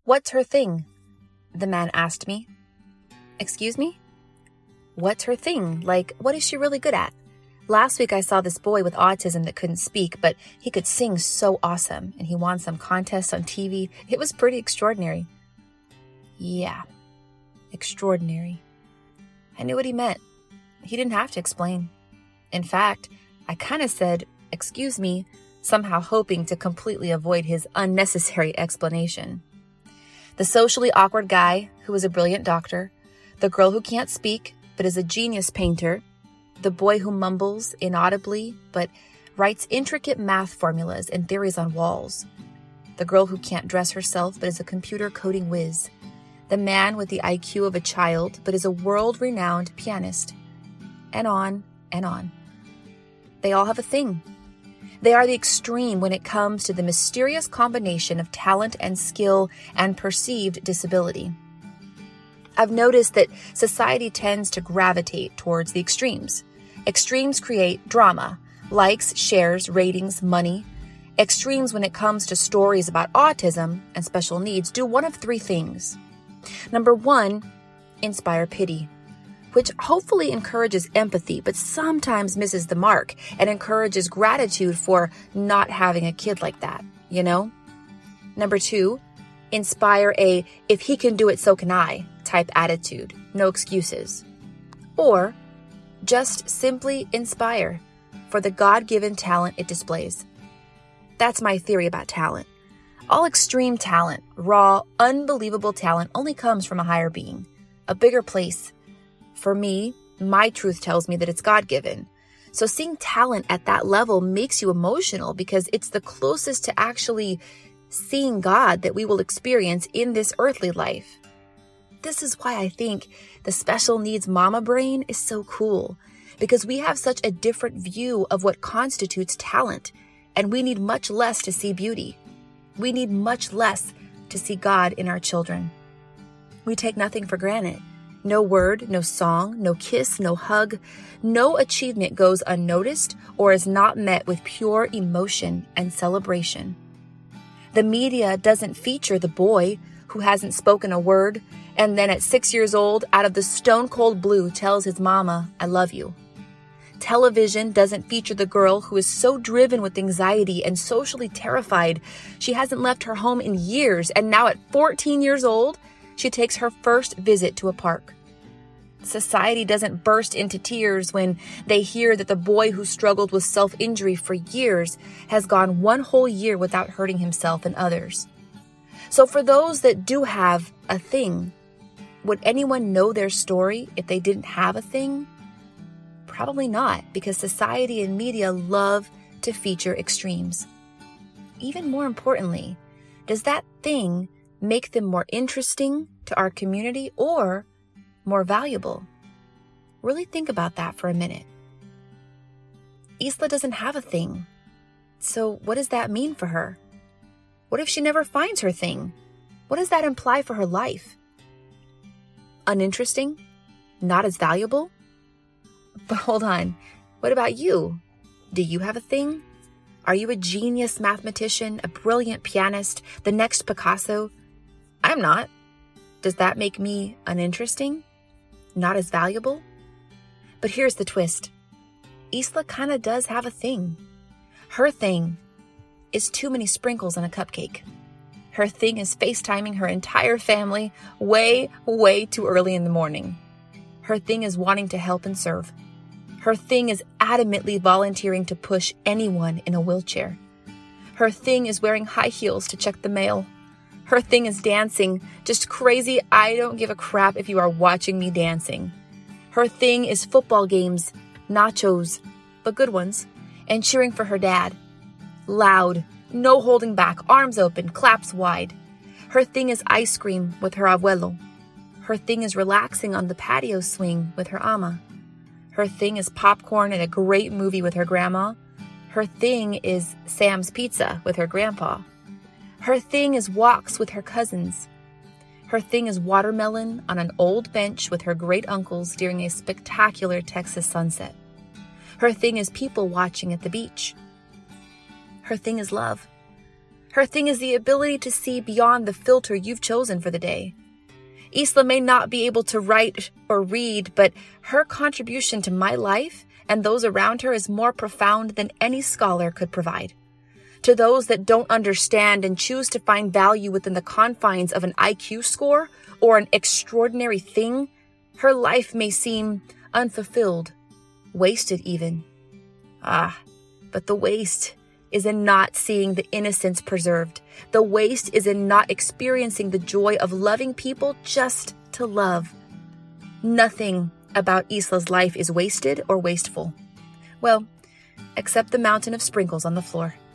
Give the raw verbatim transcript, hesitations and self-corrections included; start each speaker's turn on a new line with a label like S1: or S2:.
S1: "What's her thing?" the man asked me. "Excuse me? What's her thing? Like, what is she really good at? Last week I saw this boy with autism that couldn't speak, but he could sing so awesome, and he won some contest on T V. It was pretty extraordinary." Yeah, extraordinary. I knew what he meant. He didn't have to explain. In fact, I kind of said, "Excuse me," somehow hoping to completely avoid his unnecessary explanation. The socially awkward guy who was a brilliant doctor, the girl who can't speak but is a genius painter, the boy who mumbles inaudibly but writes intricate math formulas and theories on walls, the girl who can't dress herself but is a computer coding whiz, the man with the I Q of a child but is a world-renowned pianist, and on and on. They all have a thing. They are the extreme when it comes to the mysterious combination of talent and skill and perceived disability. I've noticed that society tends to gravitate towards the extremes. Extremes create drama, likes, shares, ratings, money. Extremes when it comes to stories about autism and special needs do one of three things. Number one, inspire pity, which hopefully encourages empathy, but sometimes misses the mark and encourages gratitude for not having a kid like that, you know? Number two, inspire a "if he can do it, so can I" type attitude, no excuses. Or just simply inspire for the God-given talent it displays. That's my theory about talent. All extreme talent, raw, unbelievable talent only comes from a higher being, a bigger place. For me, my truth tells me that it's God-given. So seeing talent at that level makes you emotional because it's the closest to actually seeing God that we will experience in this earthly life. This is why I think the special needs mama brain is so cool, because we have such a different view of what constitutes talent, and we need much less to see beauty. We need much less to see God in our children. We take nothing for granted. No word, no song, no kiss, no hug. No achievement goes unnoticed or is not met with pure emotion and celebration. The media doesn't feature the boy who hasn't spoken a word and then at six years old, out of the stone-cold blue, tells his mama, "I love you." Television doesn't feature the girl who is so driven with anxiety and socially terrified she hasn't left her home in years, and now at fourteen years old, she takes her first visit to a park. Society doesn't burst into tears when they hear that the boy who struggled with self-injury for years has gone one whole year without hurting himself and others. So for those that do have a thing, would anyone know their story if they didn't have a thing? Probably not, because society and media love to feature extremes. Even more importantly, does that thing make them more interesting to our community or more valuable? Really think about that for a minute. Isla doesn't have a thing. So what does that mean for her? What if she never finds her thing? What does that imply for her life? Uninteresting? Not as valuable? But hold on, what about you? Do you have a thing? Are you a genius mathematician, a brilliant pianist, the next Picasso? I'm not. Does that make me uninteresting? Not as valuable? But here's the twist. Isla kinda does have a thing. Her thing is too many sprinkles on a cupcake. Her thing is FaceTiming her entire family way, way too early in the morning. Her thing is wanting to help and serve. Her thing is adamantly volunteering to push anyone in a wheelchair. Her thing is wearing high heels to check the mail. Her thing is dancing, just crazy, I don't give a crap if you are watching me dancing. Her thing is football games, nachos, but good ones, and cheering for her dad. Loud, no holding back, arms open, claps wide. Her thing is ice cream with her abuelo. Her thing is relaxing on the patio swing with her ama. Her thing is popcorn and a great movie with her grandma. Her thing is Sam's Pizza with her grandpa. Her thing is walks with her cousins. Her thing is watermelon on an old bench with her great uncles during a spectacular Texas sunset. Her thing is people watching at the beach. Her thing is love. Her thing is the ability to see beyond the filter you've chosen for the day. Isla may not be able to write or read, but her contribution to my life and those around her is more profound than any scholar could provide. To those that don't understand and choose to find value within the confines of an I Q score or an extraordinary thing, her life may seem unfulfilled, wasted even. Ah, but the waste is in not seeing the innocence preserved. The waste is in not experiencing the joy of loving people just to love. Nothing about Isla's life is wasted or wasteful. Well, except the mountain of sprinkles on the floor.